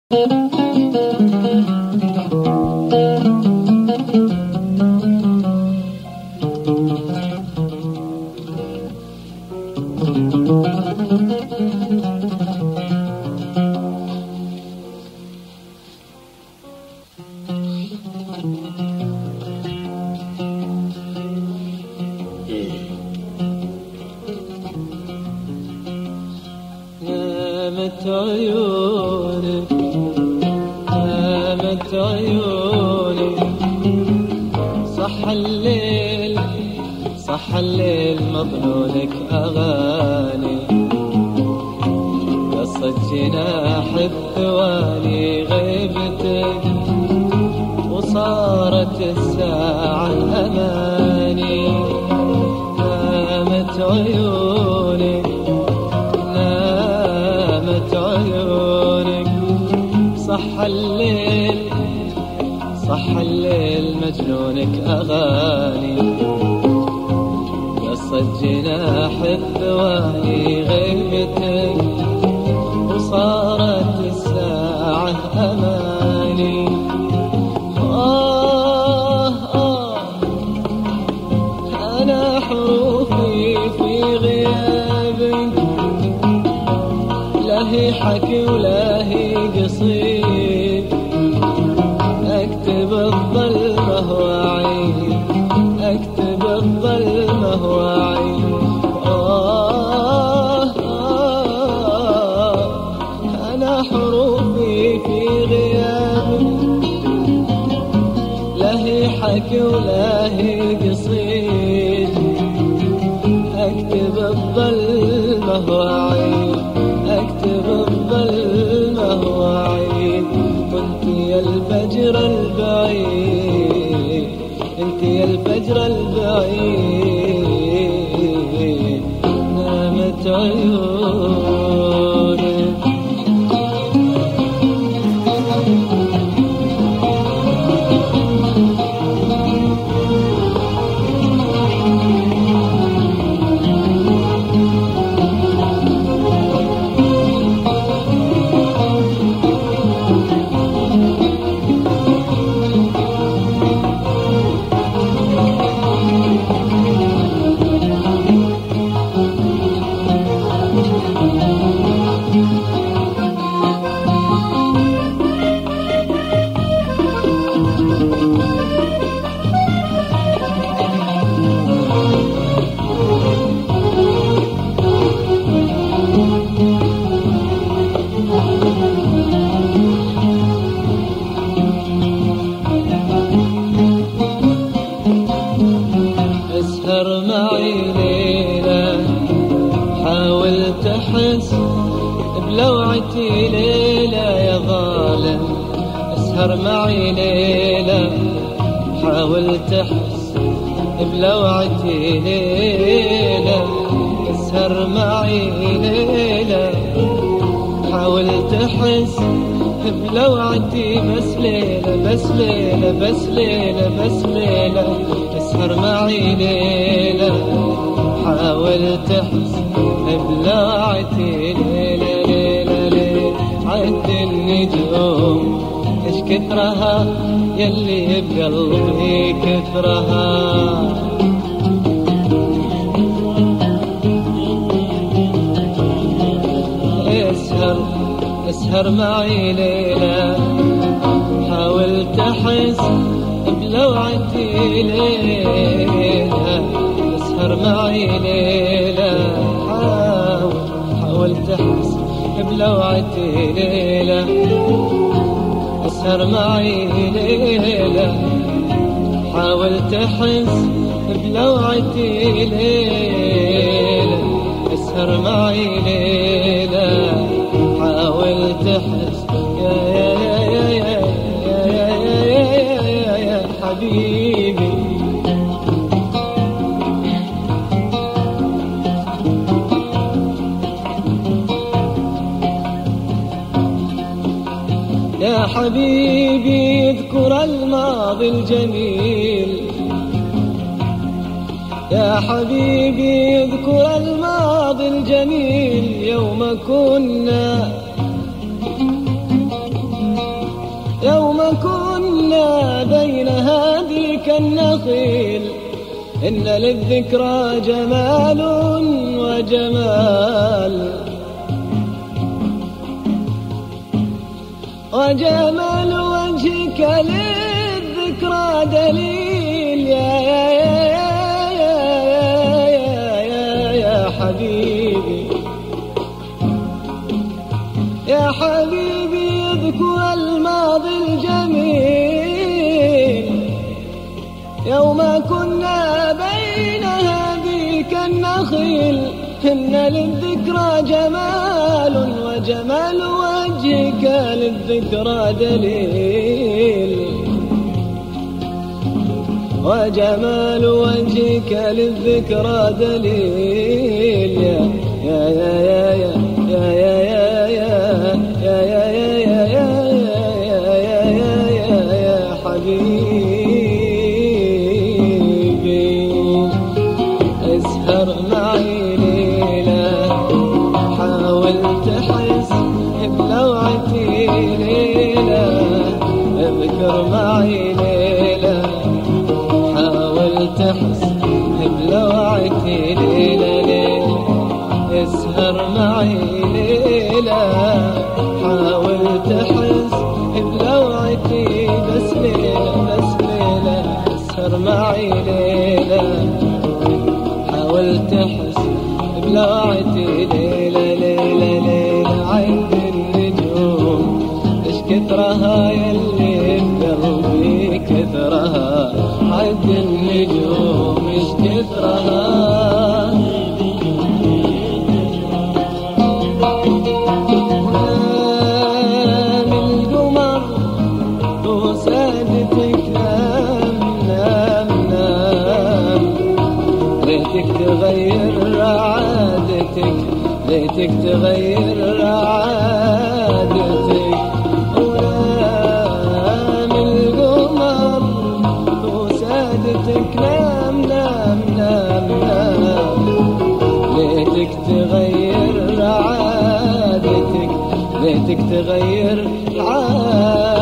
نامت عيونك نامت عيونك، صح الليل صح الليل مظنونك أغاني، قصت جناح الثواني غيبتك، وصارت الساعة أماني. نامت عيونك نامت عيونك، صح الليل صح الليل مجنونك أغاني، قصت جناح الثواني غيبتك، وصارت الساعة أماني. أنا حروفي في غيابك، لا هي حكي ولا هي قصيد، أكتب الظلمة وأعيد أكتب الظلمة وأعيد. أنا حروفي في غيابك، لا هي حكي ولا هي قصيد، أكتب الظلمة وأعيد أكتب الظلمة وأعيد. وانت يا الفجر البعيد انت يا الفجر البعيد، نامت عيونك. اسهر معي ليلة، حاول تحس بلوعتي ليلة يا ظالم. اسهر معي ليلة، حاول تحس بلوعتي ليلة. اسهر معي ليلة، حاول تحس بلوعتي، بس ليلة بس ليلة بس ليلة بس ليلة. اسهر معي ليلة، حاول تحس بلوعتي ليلة ليلة ليلة. عد النجوم ايش كثرها يلي بقلبي كثرها، اسهر معي ليلة، حاول تحس بلوعتي ليلة. اسهر معي ليلة، حاول تحس بلوعتي ليلة. اسهر معي ليلة، حاول تحس بلوعتي ليلة. اسهر معي ليلة، حاول تحس يا يا يا يا يا يا يا يا حبيبي. يا حبيبي اذكر الماضي الجميل، يا حبيبي اذكر الماضي الجميل. يوم كنا ما كنا بين هذيك النخيل إن للذكرى جمال وجمال، وجمال وجهك للذكرى دليل. يا حبيبي يا حبيبي اذكر الماضي الجميل يوم كنا بين هذيك النخيل إن للذكرى جمال وجمال وجهك للذكرى دليل، وجمال وجهك للذكرى دليل. يا يا يا يا يا يا يا يا يا يا يا حبيبي اسهر معي ليلة، حاول تحس بلوعتي ليلة، اذكر معي ليلة، حاول تحس بلوعتي ليلة ليلة، اسهر معي ليلة، حاول تحس بلوعتي بس ليلة بس ليلة، اسهر معي ليلة، حاول تحس بلوعتي ليلة ليلة ليلة. عند النجوم ايش كثرها يلي بقلبي كثرها، عند النجوم ايش كثرها، ليتك تغير عادتك، ليتك تغير عادتك، ونام القمر وسادتك، نام نام نام نام، ليتك تغير عادتك، ليتك تغير عادتك.